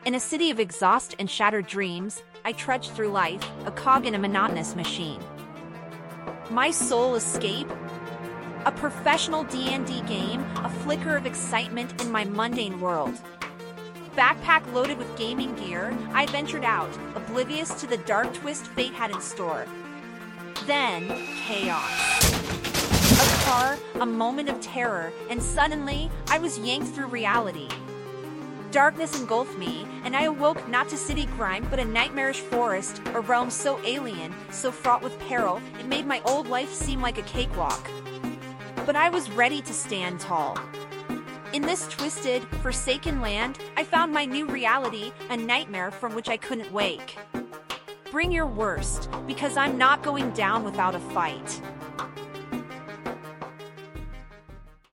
In a city of exhaust and shattered dreams, I trudged through life, a cog in a monotonous machine. My sole escape? A professional D&D game, a flicker of excitement in my mundane world. Backpack loaded with gaming gear, I ventured out, oblivious to the dark twist fate had in store. Then, chaos. A car, a moment of terror, and suddenly, I was yanked through reality. Darkness engulfed me, and I awoke not to city grime but a nightmarish forest, a realm so alien, so fraught with peril, it made my old life seem like a cakewalk. But I was ready to stand tall. In this twisted, forsaken land, I found my new reality, a nightmare from which I couldn't wake. Bring your worst, because I'm not going down without a fight.